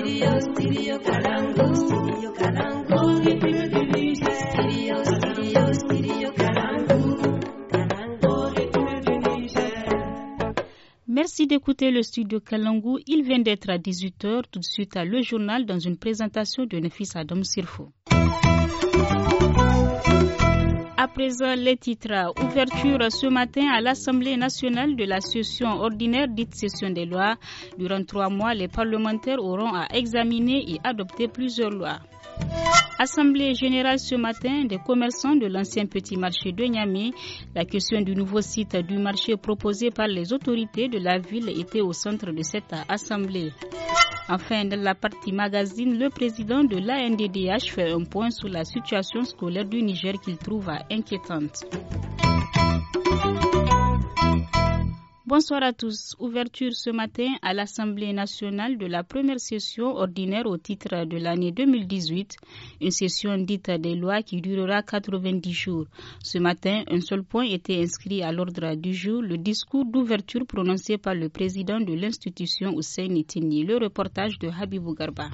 Merci d'écouter le studio Kalangu. Il vient d'être à 18h. Tout de suite à le journal dans une présentation de Nefis Adam Sirfo. À présent, les titres. Ouverture ce matin à l'Assemblée nationale de la session ordinaire dite session des lois. Durant 3 mois, les parlementaires auront à examiner et adopter plusieurs lois. Assemblée générale ce matin des commerçants de l'ancien petit marché de Niamey. La question du nouveau site du marché proposé par les autorités de la ville était au centre de cette assemblée. Enfin, dans la partie magazine, le président de l'ANDDH fait un point sur la situation scolaire du Niger qu'il trouve inquiétante. Bonsoir à tous. Ouverture ce matin à l'Assemblée nationale de la première session ordinaire au titre de l'année 2018, une session dite des lois qui durera 90 jours. Ce matin, un seul point était inscrit à l'ordre du jour, le discours d'ouverture prononcé par le président de l'institution Hussein Tini. Le reportage de Habibou Garba.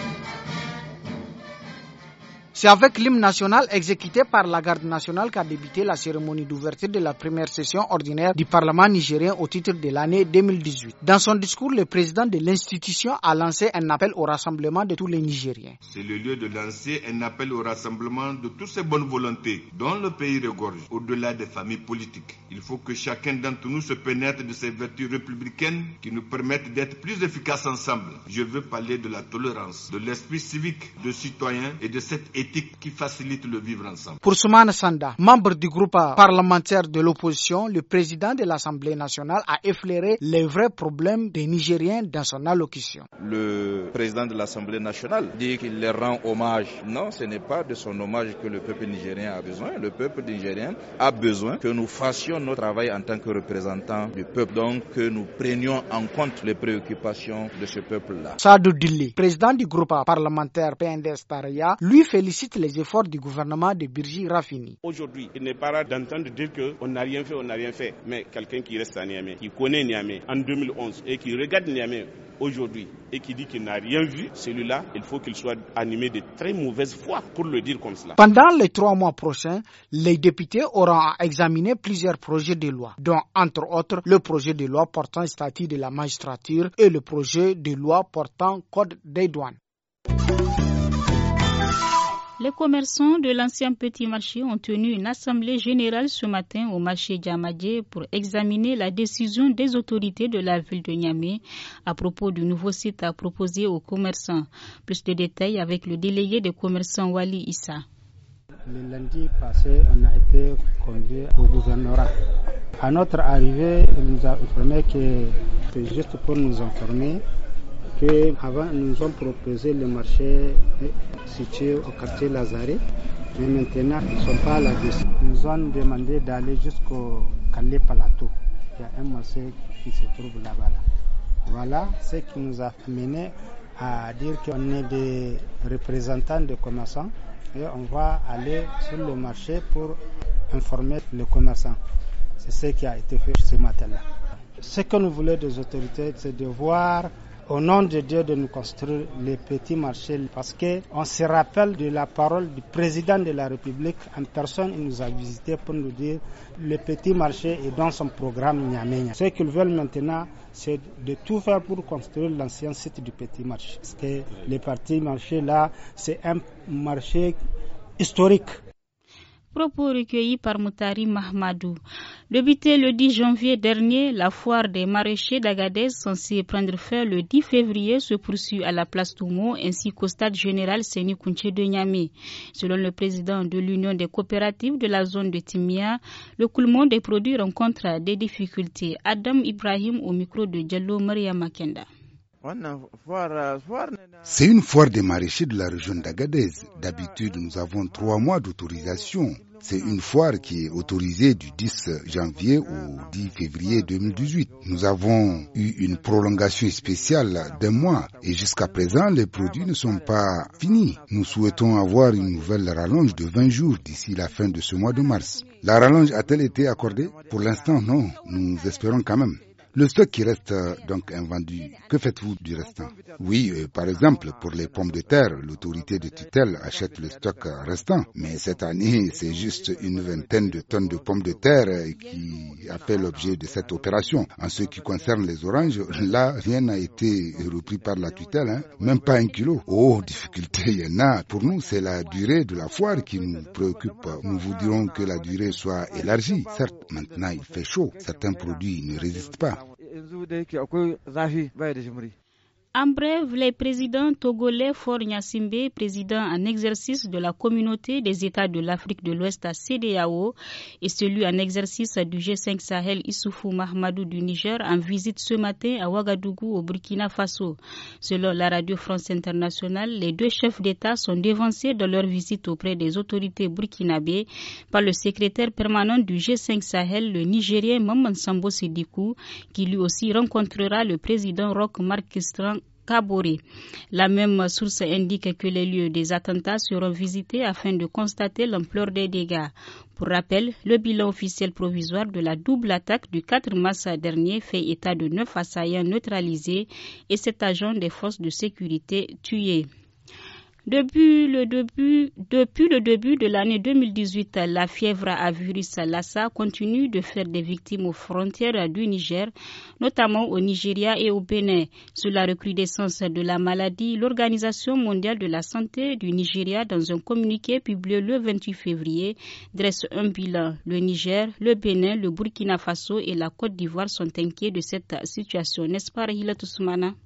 C'est avec l'hymne national exécuté par la garde nationale qu'a débuté la cérémonie d'ouverture de la première session ordinaire du Parlement nigérien au titre de l'année 2018. Dans son discours, le président de l'institution a lancé un appel au rassemblement de tous les Nigériens. C'est le lieu de lancer un appel au rassemblement de toutes ces bonnes volontés dont le pays regorge, au-delà des familles politiques. Il faut que chacun d'entre nous se pénètre de ces vertus républicaines qui nous permettent d'être plus efficaces ensemble. Je veux parler de la tolérance, de l'esprit civique de citoyen et de cette éthique qui facilite le vivre ensemble. Pour Soumane Sanda, membre du groupe parlementaire de l'opposition, le président de l'Assemblée nationale a effleuré les vrais problèmes des Nigériens dans son allocution. Le président de l'Assemblée nationale dit qu'il leur rend hommage. Non, ce n'est pas de son hommage que le peuple nigérien a besoin. Le peuple nigérien a besoin que nous fassions notre travail en tant que représentants du peuple, donc que nous prenions en compte les préoccupations de ce peuple-là. Sadou Dili, président du groupe parlementaire PNDS Taraya, lui félicite les efforts du gouvernement de Birji Rafini. Aujourd'hui, il n'est pas rare d'entendre dire qu'on n'a rien fait, mais quelqu'un qui reste à Niamey, qui connaît Niamey en 2011 et qui regarde Niamey aujourd'hui et qui dit qu'il n'a rien vu, celui-là, il faut qu'il soit animé de très mauvaise foi pour le dire comme cela. Pendant les 3 mois prochains, les députés auront à examiner plusieurs projets de loi, dont entre autres le projet de loi portant statut de la magistrature et le projet de loi portant code des douanes. Les commerçants de l'ancien petit marché ont tenu une assemblée générale ce matin au marché Djamadje pour examiner la décision des autorités de la ville de Niamey à propos du nouveau site à proposer aux commerçants. Plus de détails avec le délégué des commerçants Wali Issa. Le lundi passé, on a été conviés au gouvernorat. À notre arrivée, il nous a informé que c'est juste pour nous informer qu'avant, ils nous ont proposé le marché situé au quartier Lazare, mais maintenant, ils ne sont pas là-dessus. Ils nous ont demandé d'aller jusqu'au Calais Palato. Il y a un marché qui se trouve là-bas. Voilà ce qui nous a mené à dire qu'on est des représentants de commerçants et on va aller sur le marché pour informer les commerçants. C'est ce qui a été fait ce matin-là. Ce que nous voulons des autorités, c'est de voir au nom de Dieu de nous construire les petits marchés parce qu'on se rappelle de la parole du président de la République en personne. Il nous a visité pour nous dire le petit marché est dans son programme Niamey. Ce qu'ils veulent maintenant, c'est de tout faire pour construire l'ancien site du petit marché. Parce que le petit marché là, c'est un marché historique. Propos recueillis par Moutari Mahmadou. Débuté le 10 janvier dernier, la foire des maraîchers d'Agadez, censée prendre fin le 10 février, se poursuit à la place Toumo ainsi qu'au stade général Séni Kounché de Niamey. Selon le président de l'Union des coopératives de la zone de Timia, le coulement des produits rencontre des difficultés. Adam Ibrahim au micro de Diallo Maria Makenda. C'est une foire des maraîchers de la région d'Agadez. D'habitude, nous avons 3 mois d'autorisation. C'est une foire qui est autorisée du 10 janvier au 10 février 2018. Nous avons eu une prolongation spéciale d'1 mois et jusqu'à présent, les produits ne sont pas finis. Nous souhaitons avoir une nouvelle rallonge de 20 jours d'ici la fin de ce mois de mars. La rallonge a-t-elle été accordée? Pour l'instant, non. Nous espérons quand même. Le stock qui reste donc invendu, que faites-vous du restant? Oui, par exemple, pour les pommes de terre, l'autorité de tutelle achète le stock restant. Mais cette année, c'est juste une vingtaine de tonnes de pommes de terre qui a fait l'objet de cette opération. En ce qui concerne les oranges, là, rien n'a été repris par la tutelle, même pas 1 kilo. Oh, difficulté, il y en a. Pour nous, c'est la durée de la foire qui nous préoccupe. Nous voudrions que la durée soit élargie. Certes, maintenant il fait chaud. Certains produits ne résistent pas. En bref, les présidents togolais Faure Gnassingbé, président en exercice de la communauté des États de l'Afrique de l'Ouest à CEDEAO, et celui en exercice du G5 Sahel Issoufou Mahamadou du Niger en visite ce matin à Ouagadougou au Burkina Faso. Selon la Radio France Internationale, les deux chefs d'État sont devancés dans leur visite auprès des autorités burkinabées par le secrétaire permanent du G5 Sahel, le Nigérien Maman Sambo Sidikou, qui lui aussi rencontrera le président Roch Marc Christian Kaboré. La même source indique que les lieux des attentats seront visités afin de constater l'ampleur des dégâts. Pour rappel, le bilan officiel provisoire de la double attaque du 4 mars dernier fait état de 9 assaillants neutralisés et 7 agents des forces de sécurité tués. Depuis le début de l'année 2018, la fièvre à virus Lassa continue de faire des victimes aux frontières du Niger, notamment au Nigeria et au Bénin. Sur la recrudescence de la maladie, l'Organisation mondiale de la santé du Nigeria, dans un communiqué publié le 28 février, dresse un bilan. Le Niger, le Bénin, le Burkina Faso et la Côte d'Ivoire sont inquiets de cette situation. N'est-ce pas, Rahila Toussoumana?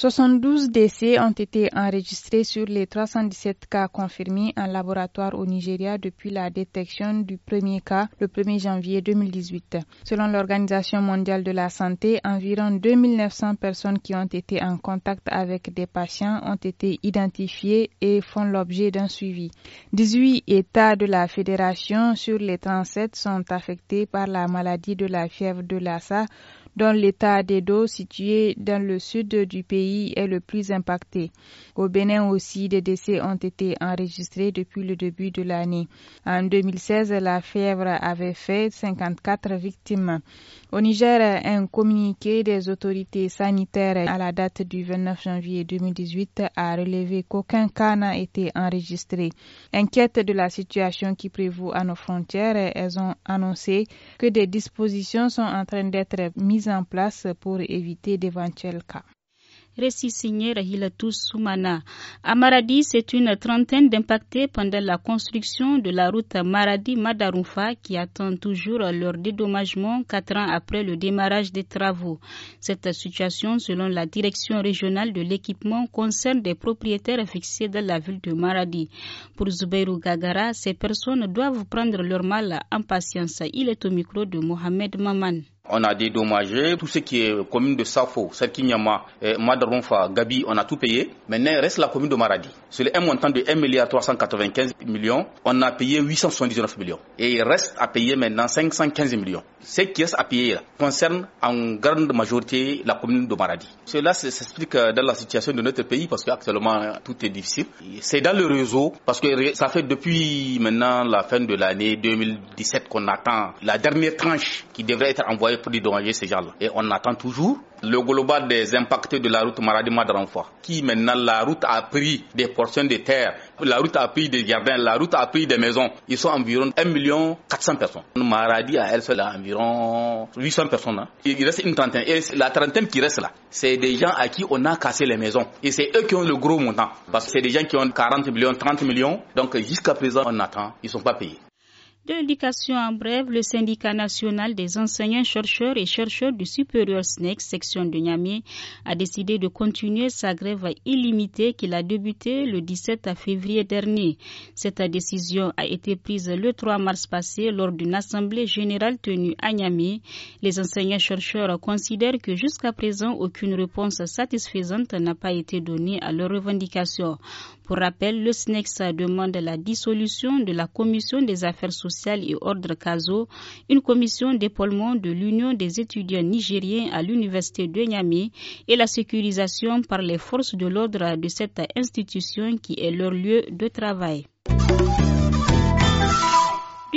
72 décès ont été enregistrés sur les 317 cas confirmés en laboratoire au Nigeria depuis la détection du premier cas le 1er janvier 2018. Selon l'Organisation mondiale de la santé, environ 2900 personnes qui ont été en contact avec des patients ont été identifiées et font l'objet d'un suivi. 18 États de la Fédération sur les 37 sont affectés par la maladie de la fièvre de Lassa, dont l'État d'Edo, situé dans le sud du pays, est le plus impacté. Au Bénin aussi, des décès ont été enregistrés depuis le début de l'année. En 2016, la fièvre avait fait 54 victimes. Au Niger, un communiqué des autorités sanitaires à la date du 29 janvier 2018 a relevé qu'aucun cas n'a été enregistré. Inquiètes de la situation qui prévaut à nos frontières, elles ont annoncé que des dispositions sont en train d'être mises en place pour éviter d'éventuels cas. Récit signé Rahilatou Soumana. À Maradi, c'est une trentaine d'impactés pendant la construction de la route Maradi-Madarumfa qui attend toujours leur dédommagement 4 ans après le démarrage des travaux. Cette situation, selon la direction régionale de l'équipement, concerne des propriétaires fixés dans la ville de Maradi. Pour Zoubairou Gagara, ces personnes doivent prendre leur mal en patience. Il est au micro de Mohamed Maman. On a dédommagé tout ce qui est commune de Safo, Serkinyama, Madarumfa, Gabi, on a tout payé. Maintenant, il reste la commune de Maradi. Sur un montant de 1,395 milliard, on a payé 879 millions. Et il reste à payer maintenant 515 millions. Ce qui reste à payer là, concerne en grande majorité la commune de Maradi. Cela s'explique dans la situation de notre pays parce qu'actuellement tout est difficile. C'est dans le réseau parce que ça fait depuis maintenant la fin de l'année 2017 qu'on attend la dernière tranche qui devrait être envoyée pour dédommager ces gens-là. Et on attend toujours le global des impactés de la route Maradi-Madarumfa, qui maintenant la route a pris des portions de terre, la route a pris des jardins, la route a pris des maisons. Ils sont environ 1 400 000 personnes. Maradi à elle seule a environ 800 personnes. Il reste une trentaine. Et la trentaine qui reste là, c'est des gens à qui on a cassé les maisons. Et c'est eux qui ont le gros montant. Parce que c'est des gens qui ont 40 millions, 30 millions. Donc jusqu'à présent, on attend. Ils ne sont pas payés. De l'éducation en bref, le syndicat national des enseignants chercheurs et chercheurs du supérieur SNEC, section de Niamey, a décidé de continuer sa grève illimitée qu'il a débutée le 17 février dernier. Cette décision a été prise le 3 mars passé lors d'une assemblée générale tenue à Niamey. Les enseignants chercheurs considèrent que jusqu'à présent, aucune réponse satisfaisante n'a pas été donnée à leurs revendications. Pour rappel, le SNEX demande la dissolution de la Commission des affaires sociales et ordre CASO, une commission d'épaulement de l'Union des étudiants nigériens à l'Université de Niamey et la sécurisation par les forces de l'ordre de cette institution qui est leur lieu de travail. Du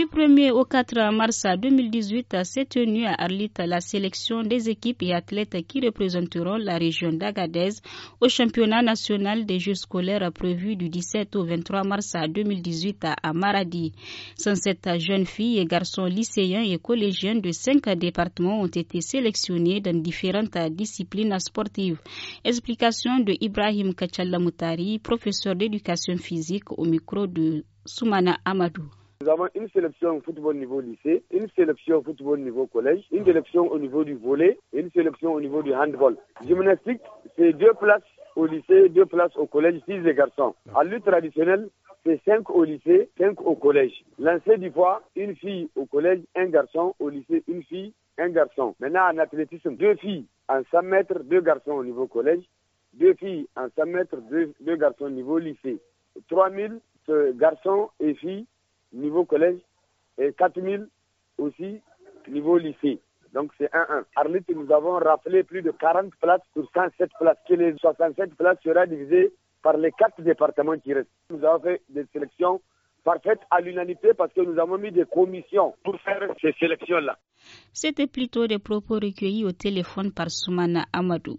1er au 4 mars 2018 s'est tenue à Arlit la sélection des équipes et athlètes qui représenteront la région d'Agadez au championnat national des Jeux scolaires prévu du 17 au 23 mars 2018 à Maradi. 107 jeunes filles et garçons lycéens et collégiens de 5 départements ont été sélectionnés dans différentes disciplines sportives. Explication de Ibrahim Kachalamoutari, professeur d'éducation physique au micro de Soumana Amadou. Nous avons une sélection football niveau lycée, une sélection football niveau collège, une sélection au niveau du volley et une sélection au niveau du handball. Gymnastique, c'est 2 places au lycée, 2 places au collège, 6 les garçons. En lutte traditionnelle, c'est 5 au lycée, 5 au collège. Lancer du poids, une fille au collège, un garçon au lycée, une fille, un garçon. Maintenant en athlétisme, 2 filles en 100 mètres, 2 garçons au niveau collège, 2 filles en 100 mètres, 2 garçons au niveau lycée. 3000 garçons et filles niveau collège et 4000 aussi niveau lycée. Donc c'est 1-1. Arlit, nous avons rappelé plus de 40 places sur 107 places. Que les 67 places sera divisées par les 4 départements qui restent. Nous avons fait des sélections parfaites à l'unanimité parce que nous avons mis des commissions pour faire ces sélections-là. C'était plutôt des propos recueillis au téléphone par Soumana Amadou.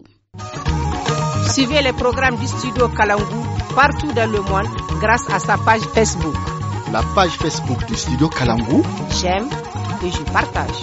Suivez les programmes du studio Kalangu partout dans le monde grâce à sa page Facebook. La page Facebook du studio Kalangu. J'aime et je partage.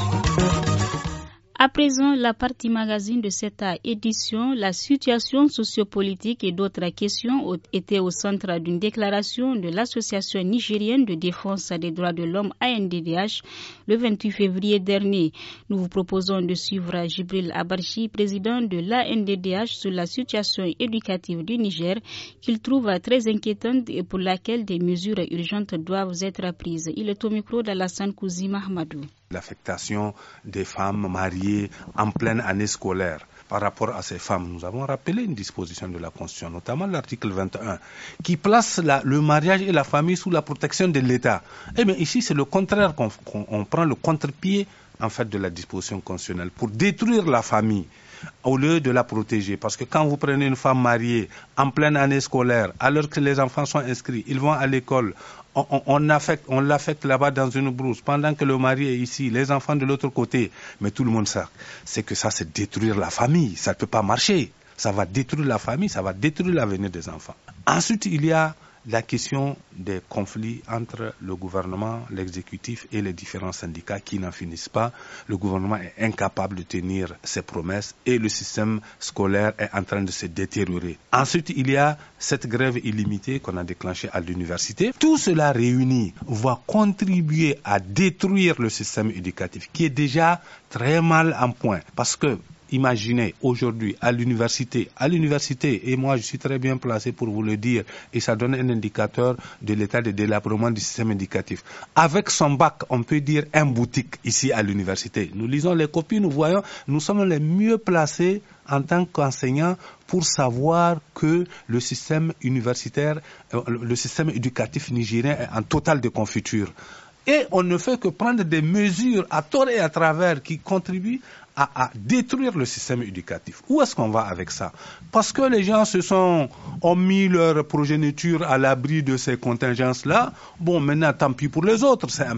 À présent, la partie magazine de cette édition, la situation sociopolitique et d'autres questions ont été au centre d'une déclaration de l'Association nigérienne de défense des droits de l'homme ANDDH le 28 février dernier. Nous vous proposons de suivre Jibril Abarchi, président de l'ANDDH, sur la situation éducative du Niger qu'il trouve très inquiétante et pour laquelle des mesures urgentes doivent être prises. Il est au micro d'Alassane Kouzi Mahamadou. L'affectation des femmes mariées en pleine année scolaire. Par rapport à ces femmes, nous avons rappelé une disposition de la Constitution, notamment l'article 21, qui place le mariage et la famille sous la protection de l'État. Eh bien ici, c'est le contraire qu'on prend le contre-pied en fait de la disposition constitutionnelle pour détruire la famille au lieu de la protéger. Parce que quand vous prenez une femme mariée en pleine année scolaire, alors que les enfants sont inscrits, ils vont à l'école, on l'affecte là-bas dans une brousse, pendant que le mari est ici, les enfants de l'autre côté. Mais tout le monde sait, c'est que ça, c'est détruire la famille. Ça ne peut pas marcher. Ça va détruire la famille, ça va détruire l'avenir des enfants. Ensuite, il y a la question des conflits entre le gouvernement, l'exécutif et les différents syndicats qui n'en finissent pas. Le gouvernement est incapable de tenir ses promesses et le système scolaire est en train de se détériorer. Ensuite, il y a cette grève illimitée qu'on a déclenchée à l'université. Tout cela réuni va contribuer à détruire le système éducatif qui est déjà très mal en point. Parce que imaginez aujourd'hui à l'université, et moi je suis très bien placé pour vous le dire, et ça donne un indicateur de l'état de délabrement du système éducatif. Avec son bac, on peut dire un boutique ici à l'université. Nous lisons les copies, nous voyons, nous sommes les mieux placés en tant qu'enseignants pour savoir que le système universitaire, le système éducatif nigérien est en totale déconfiture. Et on ne fait que prendre des mesures à tort et à travers qui contribuent à détruire le système éducatif. Où est-ce qu'on va avec ça? Parce que les gens ont mis leur progéniture à l'abri de ces contingences-là. Bon, maintenant, tant pis pour les autres. C'est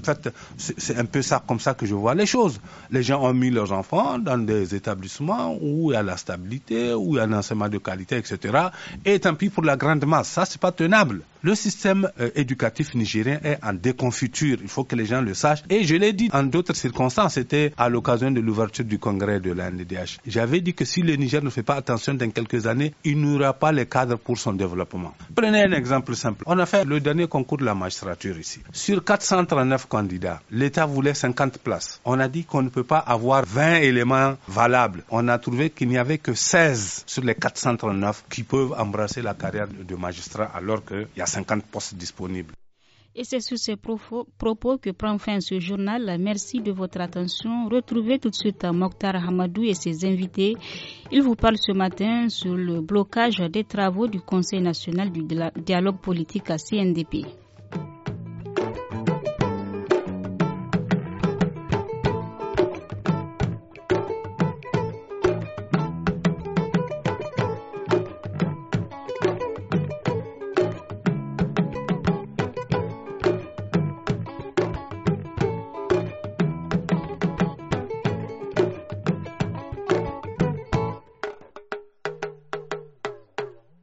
un peu ça, comme ça que je vois les choses. Les gens ont mis leurs enfants dans des établissements où il y a la stabilité, où il y a un enseignement de qualité, etc. Et tant pis pour la grande masse. Ça, c'est pas tenable. Le système éducatif nigérien est en déconfiture. Il faut que les gens le sachent. Et je l'ai dit en d'autres circonstances. C'était à l'occasion de l'ouverture du congrès de l'ANDDH. J'avais dit que si le Niger ne fait pas attention dans quelques années, il n'aura pas les cadres pour son développement. Prenez un exemple simple. On a fait le dernier concours de la magistrature ici. Sur 439 candidats, l'État voulait 50 places. On a dit qu'on ne peut pas avoir 20 éléments valables. On a trouvé qu'il n'y avait que 16 sur les 439 qui peuvent embrasser la carrière de magistrat alors qu'il y a 50 postes disponibles. Et c'est sur ces propos que prend fin ce journal. Merci de votre attention. Retrouvez tout de suite Mokhtar Hamadou et ses invités. Ils vous parlent ce matin sur le blocage des travaux du Conseil national du dialogue politique à CNDP.